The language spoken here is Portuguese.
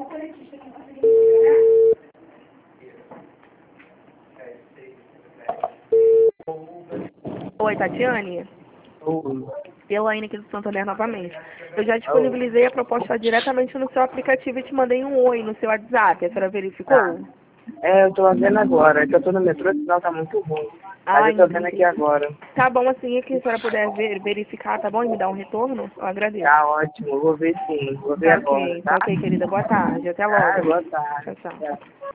Oi, Tatiane. Oi. Elaine aqui do Santander novamente. Eu já disponibilizei a proposta diretamente no seu aplicativo e te mandei um oi no seu WhatsApp. A senhora verificou? Tá. Eu tô vendo agora, que eu tô no metrô, o sinal tá muito ruim. Mas eu tô vendo aqui Entendi. agora. Tá bom, assim, que a senhora puder verificar, tá bom? E me dar um retorno, eu agradeço. Tá ótimo, vou ver sim, vou ver Tá agora, ok, tá? tá ok, querida. Boa tarde, até Boa logo. tarde. Tchau, tchau. Tchau.